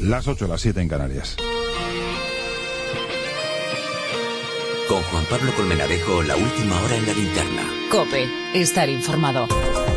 Las 8, las 7 en Canarias. Con Juan Pablo Colmenarejo, la última hora en la linterna. COPE, estar informado.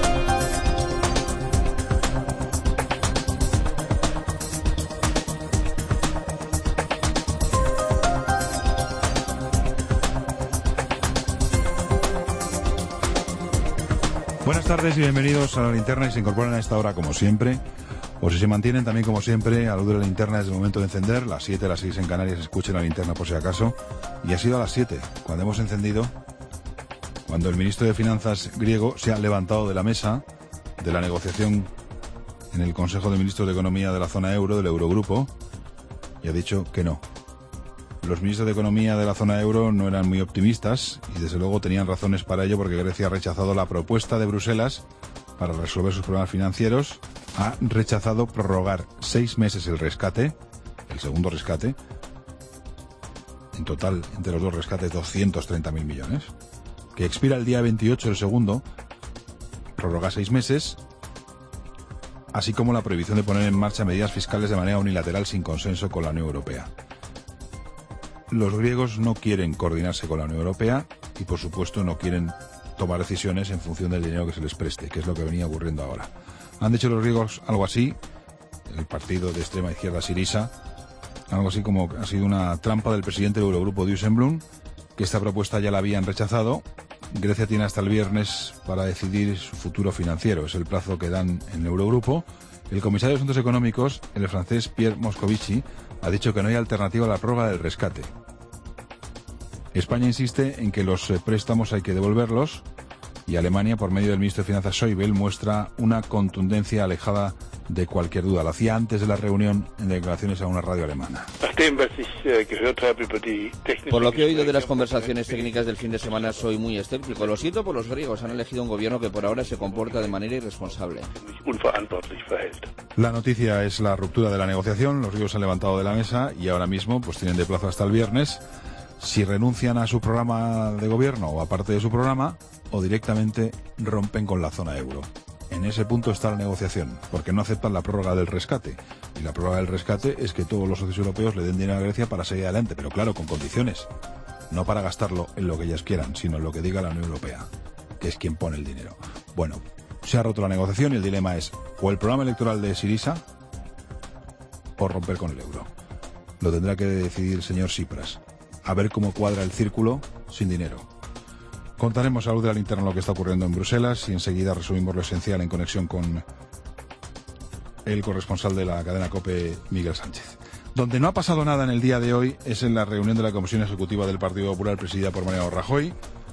Buenas tardes y bienvenidos a la linterna, y se incorporan a esta hora como siempre, o si se mantienen también como siempre, a la luz de la linterna desde el momento de encender. Las 7, las 6 en Canarias, escuchen la linterna por si acaso. Y ha sido a las 7 cuando hemos encendido, cuando el ministro de Finanzas griego se ha levantado de la mesa de la negociación en el Consejo de Ministros de Economía de la zona euro, del Eurogrupo, y ha dicho que no. Los ministros de Economía de la zona euro no eran muy optimistas y desde luego tenían razones para ello, porque Grecia ha rechazado la propuesta de Bruselas para resolver sus problemas financieros. Ha rechazado prorrogar 6 meses el rescate, el segundo rescate. En total, entre los dos rescates, 230.000 millones. Que expira el día 28 el segundo. Prorroga 6 meses. Así como la prohibición de poner en marcha medidas fiscales de manera unilateral sin consenso con la Unión Europea. Los griegos no quieren coordinarse con la Unión Europea y, por supuesto, no quieren tomar decisiones en función del dinero que se les preste, que es lo que venía ocurriendo ahora. Han dicho los griegos algo así, el partido de extrema izquierda Syriza, algo así como ha sido una trampa del presidente del Eurogrupo, Dijsselbloem, que esta propuesta ya la habían rechazado. Grecia tiene hasta el viernes para decidir su futuro financiero, es el plazo que dan en el Eurogrupo. El comisario de Asuntos Económicos, el francés Pierre Moscovici, ha dicho que no hay alternativa a la prórroga del rescate. España insiste en que los préstamos hay que devolverlos, y Alemania, por medio del ministro de Finanzas Schäuble, muestra una contundencia alejada de cualquier duda. Lo hacía antes de la reunión en declaraciones a una radio alemana. Por lo que he oído de las conversaciones técnicas del fin de semana, soy muy escéptico. Lo siento por los griegos, han elegido un gobierno que por ahora se comporta de manera irresponsable. La noticia es la ruptura de la negociación. Los griegos se han levantado de la mesa y ahora mismo pues tienen de plazo hasta el viernes. Si renuncian a su programa de gobierno o a parte de su programa, o directamente rompen con la zona euro. En ese punto está la negociación, porque no aceptan la prórroga del rescate. Y la prórroga del rescate es que todos los socios europeos le den dinero a Grecia para seguir adelante, pero claro, con condiciones. No para gastarlo en lo que ellas quieran, sino en lo que diga la Unión Europea, que es quien pone el dinero. Bueno, se ha roto la negociación y el dilema es o el programa electoral de Syriza o romper con el euro. Lo tendrá que decidir el señor Tsipras. A ver cómo cuadra el círculo sin dinero. Contaremos a luz de la linterna lo que está ocurriendo en Bruselas y enseguida resumimos lo esencial en conexión con el corresponsal de la cadena COPE, Miguel Sánchez. Donde no ha pasado nada en el día de hoy es en la reunión de la Comisión Ejecutiva del Partido Popular presidida por Mariano Rajoy.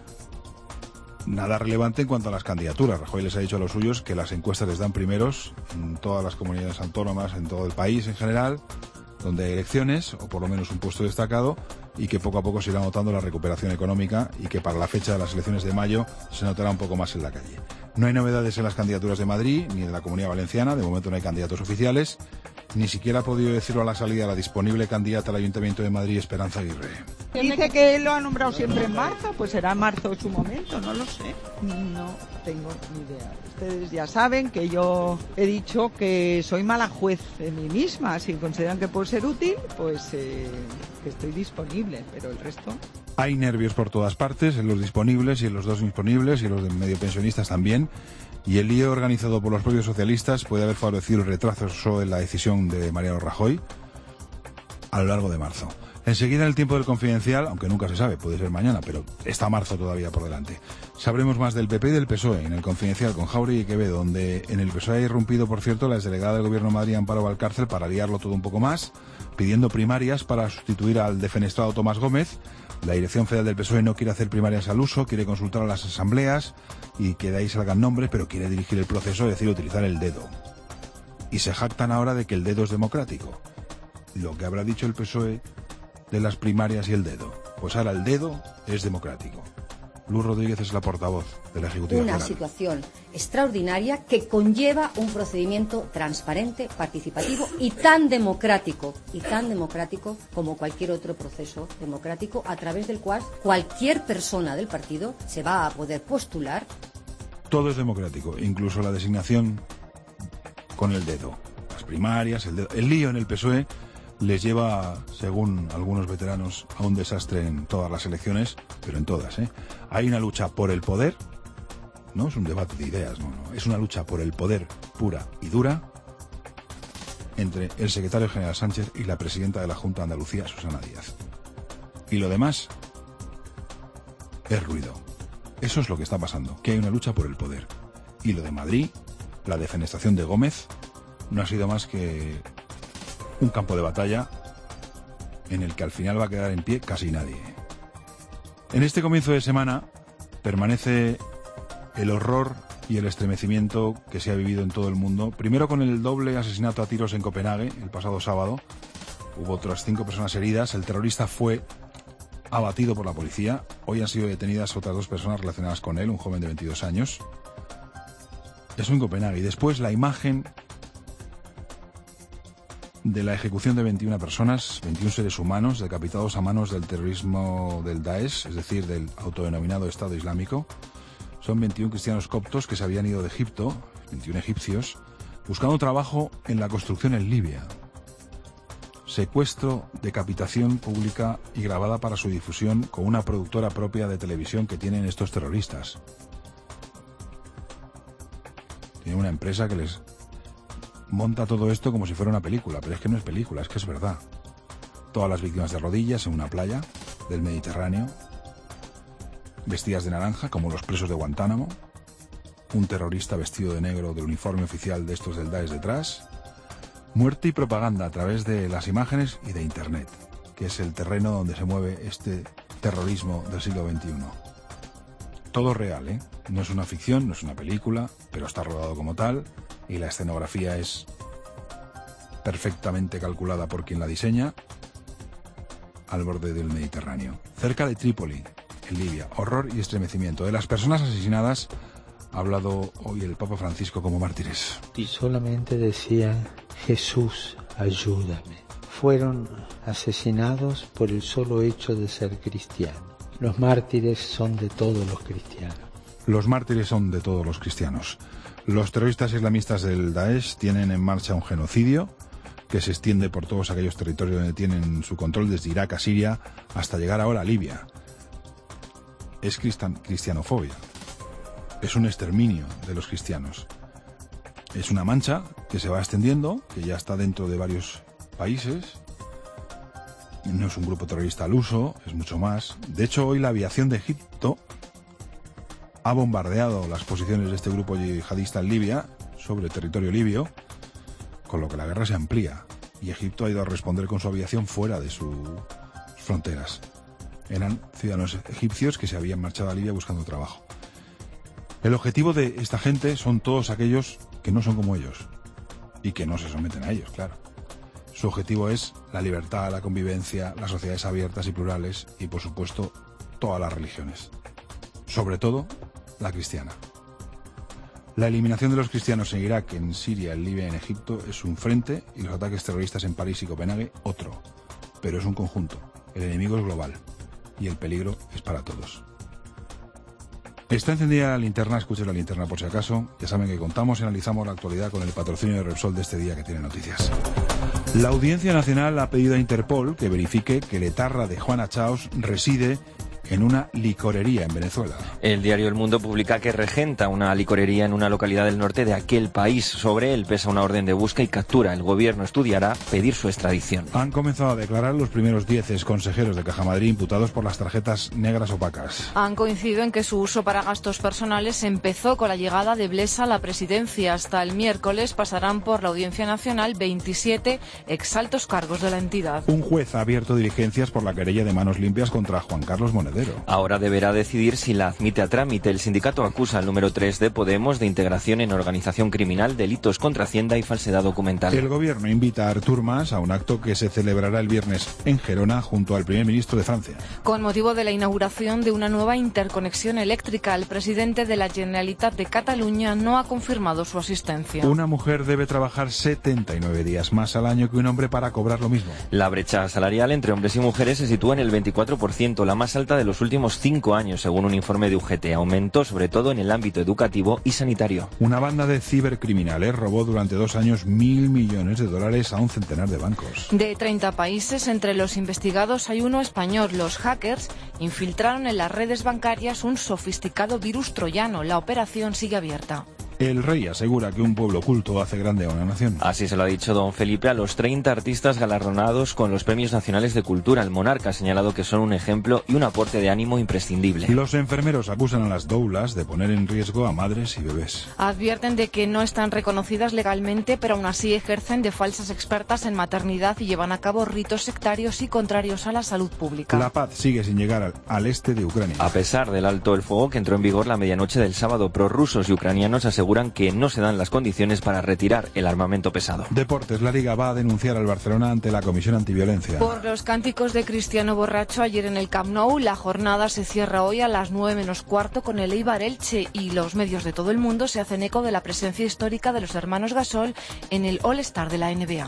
Nada relevante en cuanto a las candidaturas. Rajoy les ha dicho a los suyos que las encuestas les dan primeros en todas las comunidades autónomas, en todo el país en general, donde hay elecciones, o por lo menos un puesto destacado, y que poco a poco se irá notando la recuperación económica y que para la fecha de las elecciones de mayo se notará un poco más en la calle. No hay novedades en las candidaturas de Madrid ni de la Comunidad Valenciana, de momento no hay candidatos oficiales, ni siquiera ha podido decirlo a la salida la disponible candidata al Ayuntamiento de Madrid, Esperanza Aguirre. Dice que lo ha nombrado siempre en marzo, pues será marzo su momento, no lo sé. No tengo ni idea. Ustedes ya saben que yo he dicho que soy mala juez de mí misma. Si consideran que puedo ser útil, pues que estoy disponible, pero el resto... Hay nervios por todas partes, en los disponibles y en los dos disponibles y en los de medio pensionistas también. Y el lío organizado por los propios socialistas puede haber favorecido el retraso en la decisión de Mariano Rajoy a lo largo de marzo. Enseguida, en el tiempo del Confidencial, aunque nunca se sabe, puede ser mañana, pero está marzo todavía por delante. Sabremos más del PP y del PSOE en el Confidencial con Jáuregui y Quevedo, donde en el PSOE ha irrumpido, por cierto, la exdelegada del Gobierno de Madrid, Amparo Valcárcel, para liarlo todo un poco más, pidiendo primarias para sustituir al defenestrado Tomás Gómez. La dirección federal del PSOE no quiere hacer primarias al uso, quiere consultar a las asambleas y que de ahí salgan nombres, pero quiere dirigir el proceso, es decir, utilizar el dedo. Y se jactan ahora de que el dedo es democrático. Lo que habrá dicho el PSOE de las primarias y el dedo. Pues ahora el dedo es democrático. Luz Rodríguez es la portavoz de la Ejecutiva Una Federal. situación extraordinaria que conlleva un procedimiento transparente, participativo y tan democrático como cualquier otro proceso democrático, a través del cual cualquier persona del partido se va a poder postular. Todo es democrático, incluso la designación con el dedo. Las primarias, el lío en el PSOE les lleva, según algunos veteranos, a un desastre en todas las elecciones, pero en todas, ¿eh? Hay una lucha por el poder, no es un debate de ideas, no, es una lucha por el poder pura y dura entre el secretario general Sánchez y la presidenta de la Junta de Andalucía, Susana Díaz. Y lo demás es ruido. Eso es lo que está pasando, que hay una lucha por el poder. Y lo de Madrid, la defenestración de Gómez, no ha sido más que un campo de batalla en el que al final va a quedar en pie casi nadie. En este comienzo de semana permanece el horror y el estremecimiento que se ha vivido en todo el mundo. Primero con el doble asesinato a tiros en Copenhague el pasado sábado. Hubo otras 5 personas heridas. El terrorista fue abatido por la policía. Hoy han sido detenidas otras 2 personas relacionadas con él, un joven de 22 años. Eso en Copenhague. Y después la imagen de la ejecución de 21 personas, 21 seres humanos decapitados a manos del terrorismo del Daesh, es decir, del autodenominado Estado Islámico. Son 21 cristianos coptos que se habían ido de Egipto, 21 egipcios, buscando trabajo en la construcción en Libia. Secuestro, decapitación pública y grabada para su difusión con una productora propia de televisión que tienen estos terroristas. Tienen una empresa que les monta todo esto como si fuera una película, pero es que no es película, es que es verdad. Todas las víctimas de rodillas en una playa del Mediterráneo, vestidas de naranja como los presos de Guantánamo, un terrorista vestido de negro del uniforme oficial de estos del Daesh detrás, muerte y propaganda a través de las imágenes y de Internet, que es el terreno donde se mueve este terrorismo del siglo XXI. Todo real, ¿eh? No es una ficción, no es una película, pero está rodado como tal y la escenografía es perfectamente calculada por quien la diseña, al borde del Mediterráneo, cerca de Trípoli, en Libia. Horror y estremecimiento. De las personas asesinadas ha hablado hoy el Papa Francisco como mártires. Y solamente decían: Jesús, ayúdame. Fueron asesinados por el solo hecho de ser cristianos. Los mártires son de todos los cristianos. Los mártires son de todos los cristianos. Los terroristas islamistas del Daesh tienen en marcha un genocidio que se extiende por todos aquellos territorios donde tienen su control, desde Irak a Siria hasta llegar ahora a Libia. Es cristianofobia. Es un exterminio de los cristianos. Es una mancha que se va extendiendo, que ya está dentro de varios países. No es un grupo terrorista al uso, es mucho más. De hecho, hoy la aviación de Egipto ha bombardeado las posiciones de este grupo yihadista en Libia, sobre el territorio libio, con lo que la guerra se amplía. Y Egipto ha ido a responder con su aviación fuera de sus fronteras. Eran ciudadanos egipcios que se habían marchado a Libia buscando trabajo. El objetivo de esta gente son todos aquellos que no son como ellos y que no se someten a ellos, claro. Su objetivo es la libertad, la convivencia, las sociedades abiertas y plurales y, por supuesto, todas las religiones. Sobre todo, la cristiana. La eliminación de los cristianos en Irak, en Siria, en Libia y en Egipto es un frente y los ataques terroristas en París y Copenhague otro. Pero es un conjunto. El enemigo es global y el peligro es para todos. Está encendida la linterna, escuchen la linterna por si acaso. Ya saben que contamos y analizamos la actualidad con el patrocinio de Repsol de este día que tiene noticias. La Audiencia Nacional ha pedido a Interpol que verifique que el etarra de Juana Chaos reside en una licorería en Venezuela. El diario El Mundo publica que regenta una licorería en una localidad del norte de aquel país. Sobre él pesa una orden de busca y captura. El gobierno estudiará pedir su extradición. Han comenzado a declarar los primeros 10 consejeros de Caja Madrid imputados por las tarjetas negras opacas. Han coincidido en que su uso para gastos personales empezó con la llegada de Blesa a la presidencia. Hasta el miércoles pasarán por la Audiencia Nacional 27 exaltos cargos de la entidad. Un juez ha abierto diligencias por la querella de manos limpias contra Juan Carlos Monedero. Ahora deberá decidir si la admite a trámite. El sindicato acusa al número 3 de Podemos de integración en organización criminal, delitos contra Hacienda y falsedad documental. El gobierno invita a Artur Mas a un acto que se celebrará el viernes en Gerona junto al primer ministro de Francia. Con motivo de la inauguración de una nueva interconexión eléctrica, el presidente de la Generalitat de Cataluña no ha confirmado su asistencia. Una mujer debe trabajar 79 días más al año que un hombre para cobrar lo mismo. La brecha salarial entre hombres y mujeres se sitúa en el 24%, la más alta de de los últimos 5 años, según un informe de UGT. Aumentó sobre todo en el ámbito educativo y sanitario. Una banda de cibercriminales robó durante 2 años $1.000 millones a un centenar de bancos. De 30 países, entre los investigados hay uno español. Los hackers infiltraron en las redes bancarias un sofisticado virus troyano. La operación sigue abierta. El rey asegura que un pueblo culto hace grande a una nación. Así se lo ha dicho don Felipe a los 30 artistas galardonados con los Premios Nacionales de Cultura. El monarca ha señalado que son un ejemplo y un aporte de ánimo imprescindible. Los enfermeros acusan a las doulas de poner en riesgo a madres y bebés. Advierten de que no están reconocidas legalmente, pero aún así ejercen de falsas expertas en maternidad y llevan a cabo ritos sectarios y contrarios a la salud pública. La paz sigue sin llegar al este de Ucrania. A pesar del alto el fuego que entró en vigor la medianoche del sábado, prorrusos y ucranianos aseguran que no se dan las condiciones para retirar el armamento pesado. Deportes, la Liga va a denunciar al Barcelona ante la Comisión Antiviolencia. Por los cánticos de Cristiano borracho ayer en el Camp Nou, la jornada se cierra hoy a las 9 menos cuarto con el Eibar Elche, y los medios de todo el mundo se hacen eco de la presencia histórica de los hermanos Gasol en el All-Star de la NBA.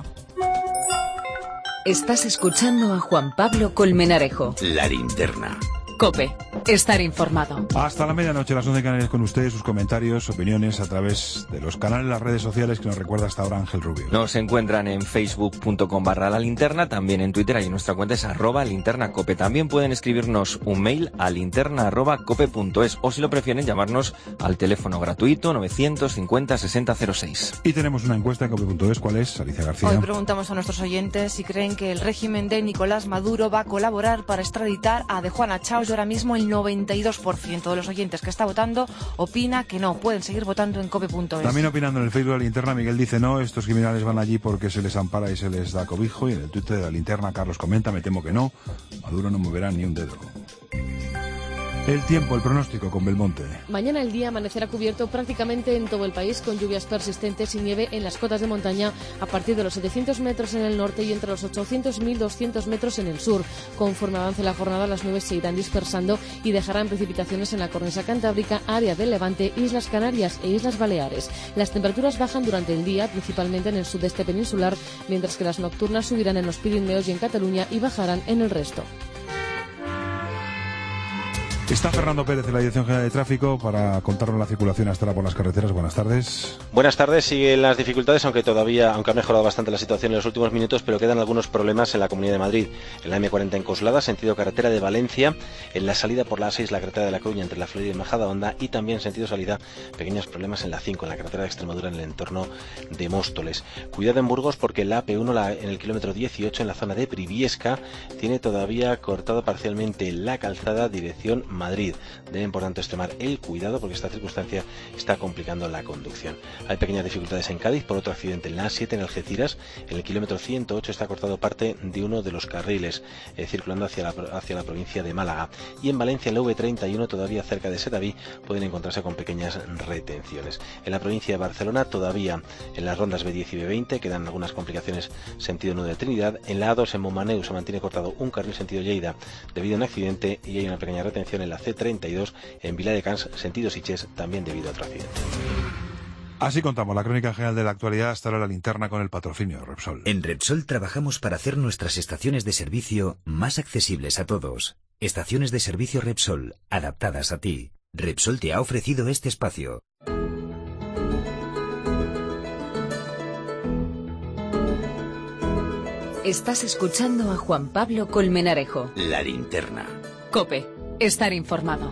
Estás escuchando a Juan Pablo Colmenarejo. La linterna. COPE. Estar informado. Hasta la medianoche, las 11 canales con ustedes, sus comentarios, opiniones a través de los canales, las redes sociales que nos recuerda hasta ahora Ángel Rubio. Nos encuentran en facebook.com/lalinterna, también en Twitter, ahí nuestra cuenta es @linternacope. También pueden escribirnos un mail a linterna@cope.es, o si lo prefieren llamarnos al teléfono gratuito 950 60 06. Y tenemos una encuesta en cope.es. ¿Cuál es, Alicia García? Hoy preguntamos a nuestros oyentes si creen que el régimen de Nicolás Maduro va a colaborar para extraditar a de Juana Chaos, y ahora mismo el 92% de los oyentes que está votando opina que no. Pueden seguir votando en cope.es. También opinando en el Facebook de la Linterna, Miguel dice no, estos criminales van allí porque se les ampara y se les da cobijo. Y en el Twitter de la Linterna, Carlos comenta, me temo que no, Maduro no moverá ni un dedo. El tiempo, el pronóstico con Belmonte. Mañana el día amanecerá cubierto prácticamente en todo el país, con lluvias persistentes y nieve en las cotas de montaña a partir de los 700 metros en el norte y entre los 800 y 1200 metros en el sur. Conforme avance la jornada, las nubes se irán dispersando y dejarán precipitaciones en la cornisa cantábrica, área del Levante, Islas Canarias e Islas Baleares. Las temperaturas bajan durante el día, principalmente en el sudeste peninsular, mientras que las nocturnas subirán en los Pirineos y en Cataluña y bajarán en el resto. Está Fernando Pérez de la Dirección General de Tráfico para contarnos la circulación hasta ahora por las carreteras. Buenas tardes. Buenas tardes. Siguen las dificultades, aunque ha mejorado bastante la situación en los últimos minutos, pero quedan algunos problemas en la Comunidad de Madrid. En la M40 en Coslada, sentido carretera de Valencia, en la salida por la A6, la carretera de La Coruña entre la Florida y Majadahonda, y también sentido salida, pequeños problemas en la 5, en la carretera de Extremadura, en el entorno de Móstoles. Cuidado en Burgos, porque la AP1, en el kilómetro 18, en la zona de Briviesca, tiene todavía cortado parcialmente la calzada dirección Madrid. Deben, por tanto, extremar el cuidado porque esta circunstancia está complicando la conducción. Hay pequeñas dificultades en Cádiz por otro accidente en la A7 en Algeciras. En el kilómetro 108 está cortado parte de uno de los carriles circulando hacia la provincia de Málaga. Y en Valencia, en la V31, todavía cerca de Sedaví, pueden encontrarse con pequeñas retenciones. En la provincia de Barcelona, todavía en las rondas B10 y B20 quedan algunas complicaciones sentido nudo de Trinidad. En la A2 en Montmaneu se mantiene cortado un carril sentido Lleida debido a un accidente, y hay una pequeña retención en la C32 en Viladecans, sentido Sitges, también debido a otro accidente. Así contamos la crónica general de la actualidad. Hasta ahora la linterna con el patrocinio de Repsol. En Repsol trabajamos para hacer nuestras estaciones de servicio más accesibles a todos. Estaciones de servicio Repsol, adaptadas a ti. Repsol te ha ofrecido este espacio. Estás escuchando a Juan Pablo Colmenarejo. La linterna. COPE. Estar informado.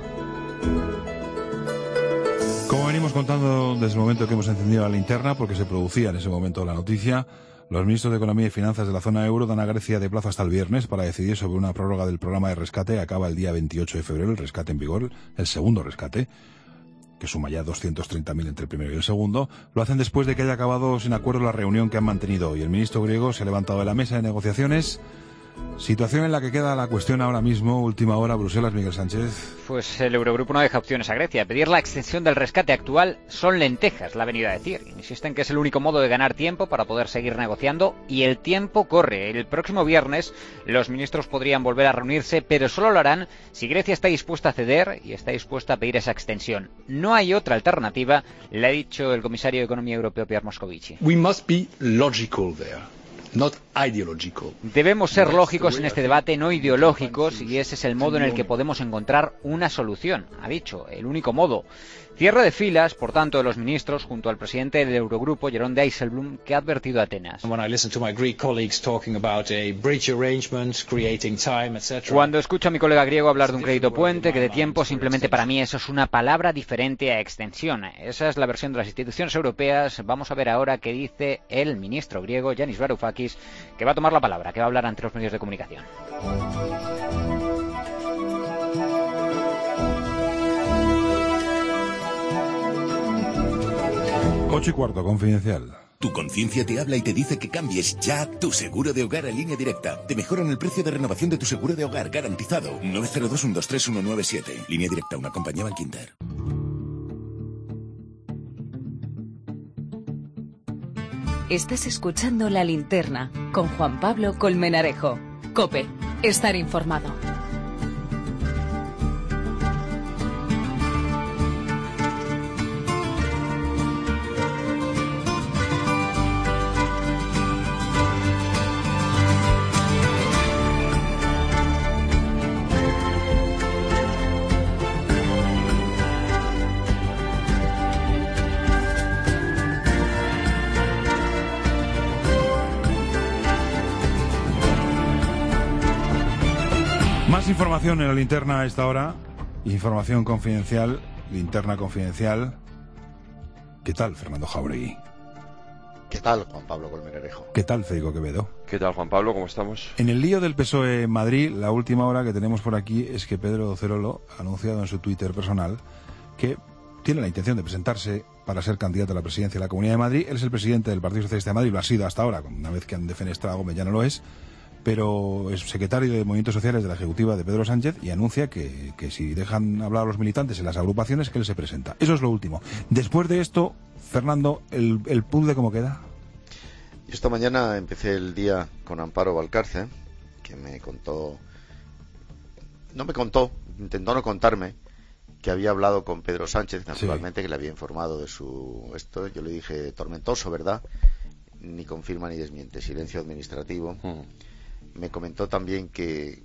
Como venimos contando desde el momento que hemos encendido la linterna, porque se producía en ese momento la noticia, los ministros de Economía y Finanzas de la zona euro dan a Grecia de plazo hasta el viernes para decidir sobre una prórroga del programa de rescate. Acaba el día 28 de febrero el rescate en vigor, el segundo rescate, que suma ya 230.000 entre el primero y el segundo. Lo hacen después de que haya acabado sin acuerdo la reunión que han mantenido hoy. El ministro griego se ha levantado de la mesa de negociaciones. Situación en la que queda la cuestión ahora mismo, última hora, Bruselas, Miguel Sánchez. Pues el Eurogrupo no deja opciones a Grecia. Pedir la extensión del rescate actual son lentejas, la ha venido a decir. Insisten que es el único modo de ganar tiempo para poder seguir negociando, y el tiempo corre. El próximo viernes los ministros podrían volver a reunirse, pero solo lo harán si Grecia está dispuesta a ceder y está dispuesta a pedir esa extensión. No hay otra alternativa, le ha dicho el comisario de Economía Europeo, Pierre Moscovici. We must be logical there. Debemos ser lógicos en este debate, no ideológicos, y ese es el modo en el que podemos encontrar una solución, ha dicho, el único modo. Cierre de filas, por tanto, de los ministros junto al presidente del Eurogrupo, Jeroen Dijsselbloem, que ha advertido a Atenas. Cuando escucho a mi colega griego hablar de un crédito puente, que de tiempo, simplemente para mí eso es una palabra diferente a extensión. Esa es la versión de las instituciones europeas. Vamos a ver ahora qué dice el ministro griego, Yanis Varoufakis, que va a tomar la palabra, que va a hablar ante los medios de comunicación. 8:15, confidencial. Tu conciencia te habla y te dice que cambies ya tu seguro de hogar a Línea Directa. Te mejoran el precio de renovación de tu seguro de hogar, garantizado. 902-123-197. Línea Directa, una compañía Bankinter. Estás escuchando La Linterna con Juan Pablo Colmenarejo. COPE, estar informado. Más información en la linterna a esta hora. Información confidencial, linterna confidencial. ¿Qué tal, Fernando Jauregui? ¿Qué tal, Juan Pablo Colmenarejo? ¿Qué tal, Federico Quevedo? ¿Qué tal, Juan Pablo? ¿Cómo estamos? En el lío del PSOE en Madrid, la última hora que tenemos por aquí es que Pedro Cerolo ha anunciado en su Twitter personal que tiene la intención de presentarse para ser candidato a la presidencia de la Comunidad de Madrid. Él es el presidente del Partido Socialista de Madrid, lo ha sido hasta ahora, una vez que han defenestrado a Gómez ya no lo es, pero es secretario de Movimientos Sociales de la Ejecutiva de Pedro Sánchez y anuncia que si dejan hablar a los militantes en las agrupaciones, que él se presenta. Eso es lo último. Después de esto, Fernando, ¿el puzzle cómo queda? Yo esta mañana empecé el día con Amparo Valcarce, que intentó no contarme que había hablado con Pedro Sánchez, naturalmente, que le había informado de esto. Yo le dije, tormentoso, ¿verdad? Ni confirma ni desmiente, silencio administrativo. Me comentó también que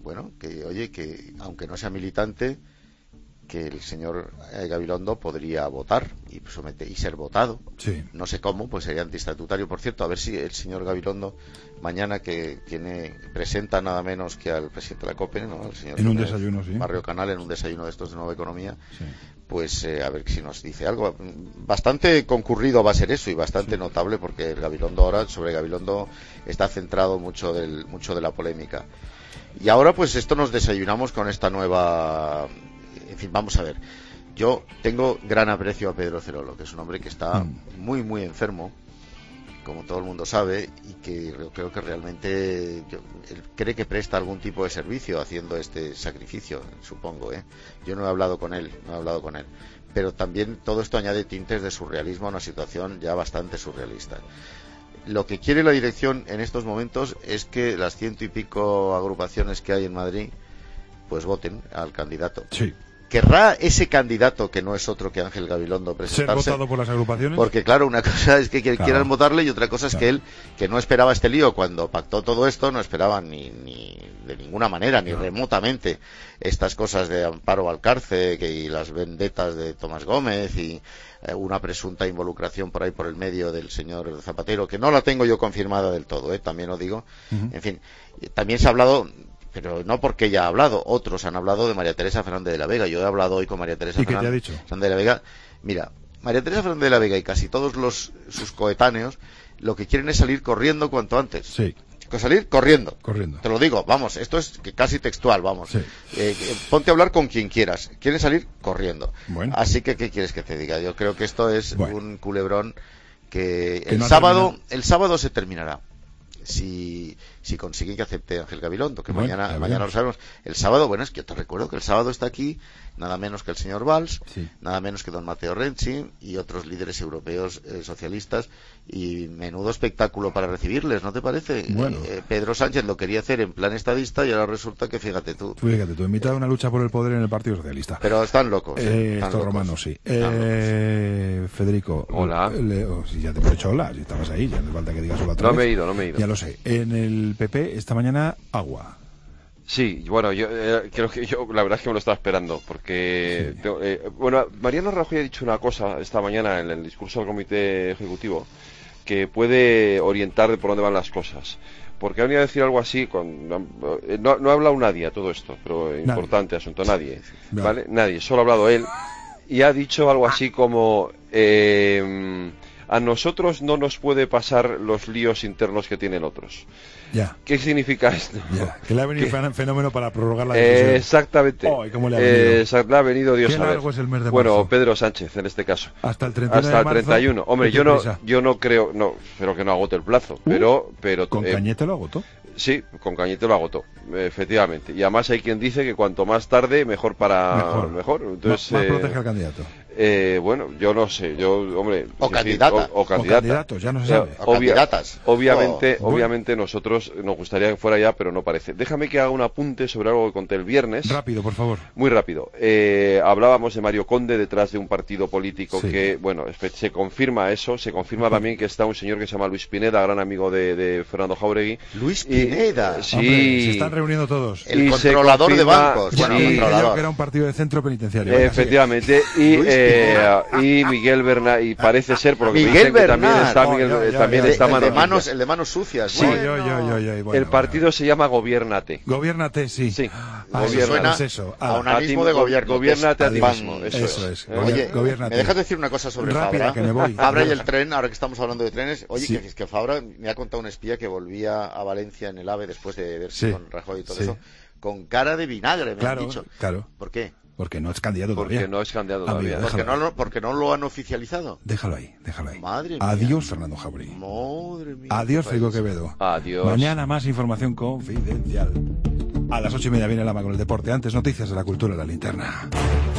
aunque no sea militante, que el señor Gabilondo podría votar y ser votado. Sí. No sé cómo, pues sería antiestatutario. Por cierto, a ver si el señor Gabilondo mañana presenta nada menos que al presidente de la COPE, ¿no? El señor en un desayuno, sí. Barrio Canal, en un desayuno de estos de Nueva Economía. Sí. Pues a ver si nos dice algo. Bastante concurrido va a ser eso y bastante notable, porque sobre Gabilondo está centrado mucho de la polémica. Y ahora pues esto nos desayunamos con esta nueva... En fin, vamos a ver. Yo tengo gran aprecio a Pedro Cerolo, que es un hombre que está muy, muy enfermo, como todo el mundo sabe, y que creo que realmente él cree que presta algún tipo de servicio haciendo este sacrificio, supongo, ¿eh? Yo no he hablado con él, pero también todo esto añade tintes de surrealismo a una situación ya bastante surrealista. Lo que quiere la dirección en estos momentos es que las 100 y pico agrupaciones que hay en Madrid pues voten al candidato. Sí. ¿Querrá ese candidato, que no es otro que Ángel Gabilondo, presentarse? ¿Ser votado por las agrupaciones? Porque claro, una cosa es que quieran votarle y otra cosa es que él, que no esperaba este lío cuando pactó todo esto, no esperaba ni de ninguna manera, ni remotamente, estas cosas de Amparo Valcarce y las vendetas de Tomás Gómez y una presunta involucración por ahí por el medio del señor Zapatero, que no la tengo yo confirmada del todo, también lo digo. En fin, también se ha hablado... Pero no porque ella ha hablado, otros han hablado de María Teresa Fernández de la Vega. Yo he hablado hoy con María Teresa Fernández de la Vega. Mira, María Teresa Fernández de la Vega y casi todos sus coetáneos lo que quieren es salir corriendo cuanto antes. Sí. Salir corriendo. Corriendo. Te lo digo, vamos, esto es casi textual, vamos. Sí. Ponte a hablar con quien quieras. Quieren salir corriendo. Bueno. Así que, ¿qué quieres que te diga? Yo creo que esto es un culebrón que el no sábado se terminará. Si consiguen que acepte Ángel Gabilondo, que mañana lo sabemos. El sábado, es que yo te recuerdo que el sábado está aquí nada menos que el señor Valls, nada menos que don Matteo Renzi y otros líderes europeos socialistas, y menudo espectáculo para recibirles, ¿no te parece? Bueno. Pedro Sánchez lo quería hacer en plan estadista y ahora resulta que, fíjate tú, invitado a una lucha por el poder en el Partido Socialista. Pero están locos. Estos romanos, sí. Federico. Hola. Si ya te he hecho hola, si estabas ahí, ya no falta que digas hola otra vez. No me he ido. Ya lo sé. En el PP, esta mañana, agua. Sí, bueno, yo creo que la verdad es que me lo estaba esperando, porque, Mariano Rajoy ha dicho una cosa esta mañana en el discurso del Comité Ejecutivo, que puede orientar de por dónde van las cosas. Porque ha venido a decir algo así, no ha hablado nadie a todo esto, pero importante asunto, nadie, ¿vale? Nadie, solo ha hablado él, y ha dicho algo así como, a nosotros no nos puede pasar los líos internos que tienen otros. Ya. ¿Qué significa esto? Ya. Que le ha venido fenómeno para prorrogar la decisión. Exactamente. ¿Cómo le ha venido? Le ha venido Dios ¿Qué a ver. largo es el mes de marzo? Bueno, Pedro Sánchez en este caso. Hasta el 31 Hasta de el marzo. 31. Hombre, yo no creo, espero que no agote el plazo, pero ¿Con Cañete lo agotó? Sí, con Cañete lo agotó, efectivamente. Y además hay quien dice que cuanto más tarde, mejor. Entonces, más protege al candidato. Bueno, yo no sé, o candidata. O candidato, ya no se sabe. Candidatas. Obviamente nosotros nos gustaría que fuera ya, pero no parece. Déjame que haga un apunte sobre algo que conté el viernes. Rápido, por favor. Muy rápido. Hablábamos de Mario Conde detrás de un partido político que, se confirma eso, se confirma también que está un señor que se llama Luis Pineda, gran amigo de Fernando Jauregui. Luis Pineda. Sí. Hombre, se están reuniendo todos. El controlador de bancos. Bueno, creo que era un partido de centro penitenciario. Efectivamente. Y Miguel Bernal, y parece ser, por lo que Miguel dicen, que también está el de manos sucias. Sí. El partido se llama Gobiérnate. Gobiérnate, sí. Suena a un anismo de gobierno. Gobiérnate a ti mismo. Eso es. Oye, ¿me dejas decir una cosa sobre Fabra? Que me voy. Fabra y el tren, ahora que estamos hablando de trenes. Oye, que Fabra me ha contado un espía que volvía a Valencia en el AVE después de verse con Rajoy y todo eso, con cara de vinagre, me han dicho. Claro. ¿Por qué? Porque no es candidato todavía. Porque no lo han oficializado. Déjalo ahí. Madre mía. Adiós, Fernando Jauregui. Madre mía. Adiós, Federico Quevedo. Adiós. Mañana más información confidencial. A las 8:30 viene Lama con el deporte. Antes, noticias de la cultura en la linterna.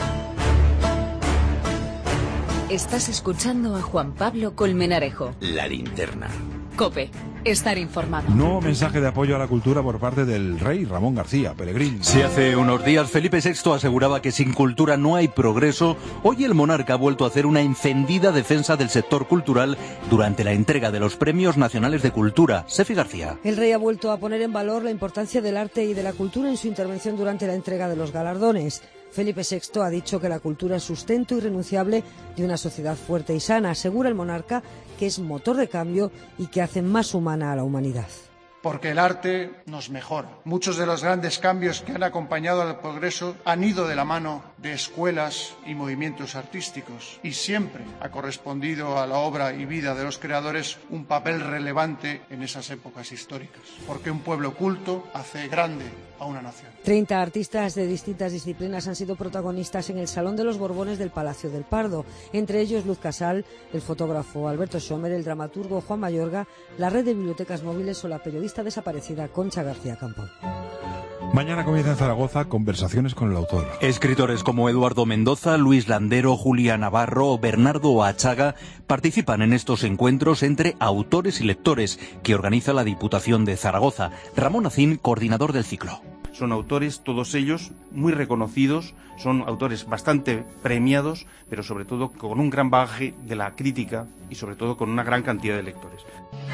Estás escuchando a Juan Pablo Colmenarejo. La linterna. COPE. Estar informado. Nuevo mensaje de apoyo a la cultura por parte del rey Ramón García Pellegrín. Si hace unos días Felipe VI aseguraba que sin cultura no hay progreso, hoy el monarca ha vuelto a hacer una encendida defensa del sector cultural durante la entrega de los Premios Nacionales de Cultura. Sefi García. El rey ha vuelto a poner en valor la importancia del arte y de la cultura en su intervención durante la entrega de los galardones. Felipe VI ha dicho que la cultura es sustento irrenunciable de una sociedad fuerte y sana. Asegura el monarca que es motor de cambio y que hace más humana a la humanidad. Porque el arte nos mejora. Muchos de los grandes cambios que han acompañado al progreso han ido de la mano de escuelas y movimientos artísticos y siempre ha correspondido a la obra y vida de los creadores un papel relevante en esas épocas históricas. Porque un pueblo culto hace grande a una nación. 30 artistas de distintas disciplinas han sido protagonistas en el Salón de los Borbones del Palacio del Pardo. Entre ellos Luz Casal, el fotógrafo Alberto Schomer, el dramaturgo Juan Mayorga, la red de bibliotecas móviles o la periodista desaparecida Concha García Campo. Mañana comienza en Zaragoza conversaciones con el autor. Escritores como Eduardo Mendoza, Luis Landero, Julia Navarro o Bernardo Achaga participan en estos encuentros entre autores y lectores que organiza la Diputación de Zaragoza. Ramón Acín, coordinador del ciclo. Son autores, todos ellos, muy reconocidos, son autores bastante premiados, pero sobre todo con un gran bagaje de la crítica y sobre todo con una gran cantidad de lectores.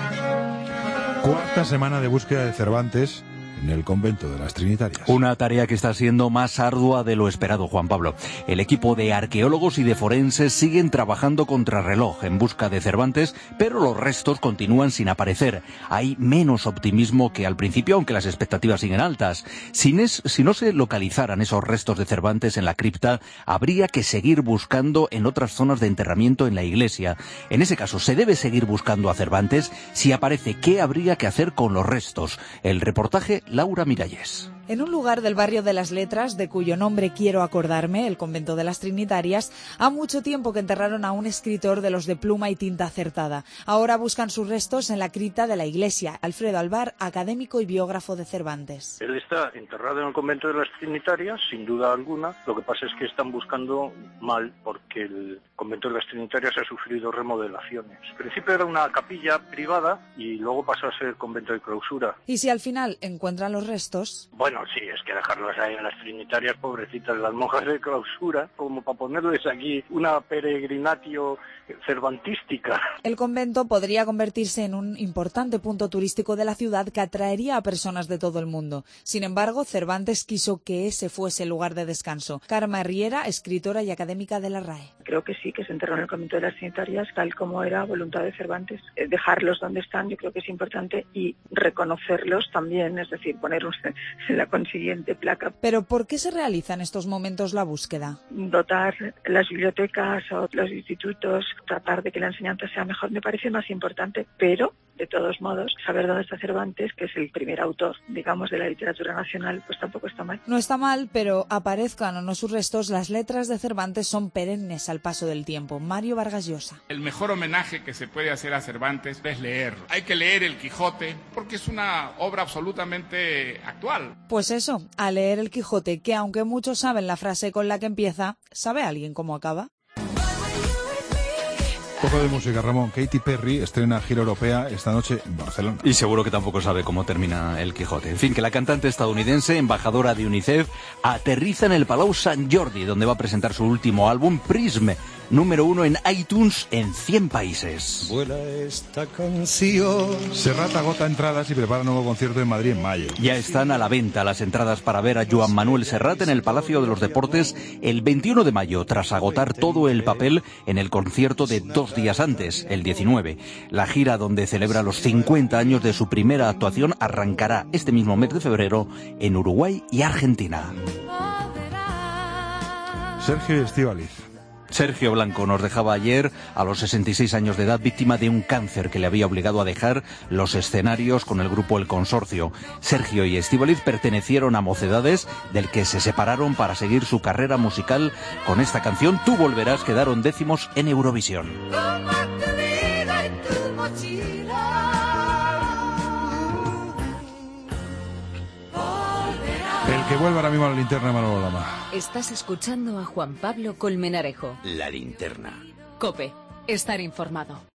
Cuarta semana de búsqueda de Cervantes en el convento de las Trinitarias. Una tarea que está siendo más ardua de lo esperado, Juan Pablo. El equipo de arqueólogos y de forenses siguen trabajando contrarreloj en busca de Cervantes, pero los restos continúan sin aparecer. Hay menos optimismo que al principio, aunque las expectativas siguen altas. Si no se localizaran esos restos de Cervantes en la cripta, habría que seguir buscando en otras zonas de enterramiento en la iglesia. En ese caso, ¿se debe seguir buscando a Cervantes? Si aparece, ¿qué habría que hacer con los restos? El reportaje Laura Miralles. En un lugar del barrio de las Letras, de cuyo nombre quiero acordarme, el convento de las Trinitarias, ha mucho tiempo que enterraron a un escritor de los de pluma y tinta acertada. Ahora buscan sus restos en la cripta de la iglesia. Alfredo Alvar, académico y biógrafo de Cervantes. Él está enterrado en el convento de las Trinitarias, sin duda alguna. Lo que pasa es que están buscando mal, porque el convento de las Trinitarias ha sufrido remodelaciones. Al principio era una capilla privada y luego pasó a ser convento de clausura. Y si al final encuentran los restos... Bueno, sí, es que dejarlos ahí en las Trinitarias, pobrecitas, las monjas de clausura, como para ponerles aquí una peregrinatio cervantística. El convento podría convertirse en un importante punto turístico de la ciudad que atraería a personas de todo el mundo. Sin embargo, Cervantes quiso que ese fuese el lugar de descanso. Carme Riera, escritora y académica de la RAE. Creo que sí, que se enterró en el convento de las Trinitarias, tal como era voluntad de Cervantes. Dejarlos donde están, yo creo que es importante, y reconocerlos también, es decir, poner la consiguiente placa. ¿Pero por qué se realiza en estos momentos la búsqueda? Dotar las bibliotecas o los institutos, tratar de que la enseñanza sea mejor, me parece más importante, pero de todos modos, saber dónde está Cervantes, que es el primer autor, digamos, de la literatura nacional, pues tampoco está mal. No está mal, pero aparezcan o no sus restos, las letras de Cervantes son perennes al paso del tiempo. Mario Vargas Llosa. El mejor homenaje que se puede hacer a Cervantes es leerlo. Hay que leer El Quijote porque es una obra absolutamente actual. Pues eso, a leer El Quijote, que aunque muchos saben la frase con la que empieza, ¿sabe alguien cómo acaba? Poco de música, Ramón. Katy Perry estrena gira europea esta noche en Barcelona. Y seguro que tampoco sabe cómo termina El Quijote. En fin, que la cantante estadounidense, embajadora de UNICEF, aterriza en el Palau Sant Jordi, donde va a presentar su último álbum, Prism, número 1 en iTunes en 100 países. Vuela esta canción. Serrat agota entradas y prepara nuevo concierto en Madrid en mayo. Ya están a la venta las entradas para ver a Joan Manuel Serrat en el Palacio de los Deportes el 21 de mayo, tras agotar todo el papel en el concierto de 2 días antes, el 19. La gira, donde celebra los 50 años de su primera actuación, arrancará este mismo mes de febrero en Uruguay y Argentina. Sergio Estíbaliz. Sergio Blanco nos dejaba ayer a los 66 años de edad, víctima de un cáncer que le había obligado a dejar los escenarios con el grupo El Consorcio. Sergio y Estíbaliz pertenecieron a Mocedades, del que se separaron para seguir su carrera musical con esta canción. Tú volverás, quedaron décimos en Eurovisión. El que vuelve ahora mismo a la linterna, Manolo Lama. Estás escuchando a Juan Pablo Colmenarejo. La linterna. COPE. Estar informado.